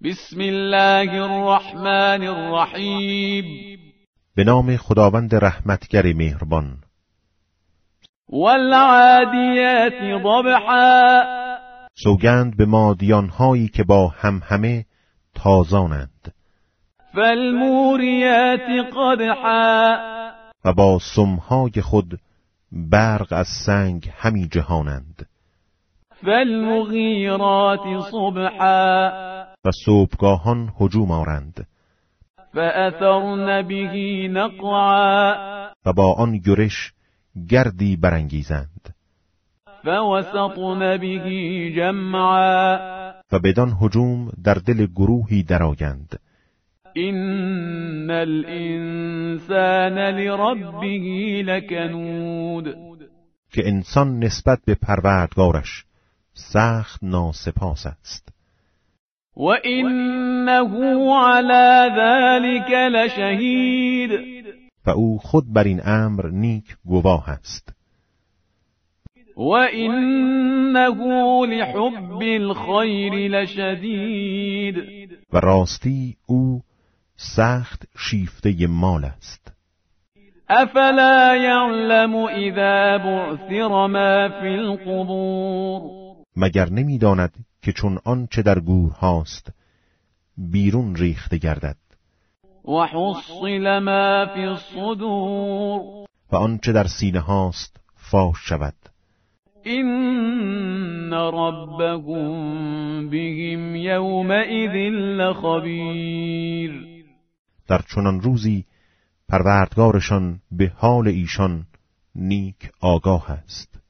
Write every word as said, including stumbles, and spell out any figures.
بسم الله الرحمن الرحیم. به نام خداوند رحمتگر مهربان. والعادیات ضبحا. سوگند به مادیان‌هایی که با همهمه تازانند. فالموریات قدحا. و با سمهای خود برق از سنگ همی جهانند. فالمغیرات صبحا. و صبحگاهان هجوم آرند. فأثرن به نقعا. و با آن یورش گردی برانگیزند. فوسطن به جمعا. و بدان هجوم در دل گروهی درآیند. ان الانسان لربه لکنود. که انسان نسبت به پروردگارش سخت ناسپاس است. و انه علی ذلک لشهید. و او خود بر این امر نیک گواه است. و انه لحب الخیر لشدید. و راستی او سخت شیفته مال است. افلا یعلم اذا بعثر ما فی القبور. مگر نمی‌داند که چون آنچه در گورهاست بیرون ریخته گردد. و حصل ما فی الصدور. و آنچه در سینه هاست فاش شود. این ربهم بهم یومئذ لخبیر. در چنان روزی پروردگارشان به حال ایشان نیک آگاه است.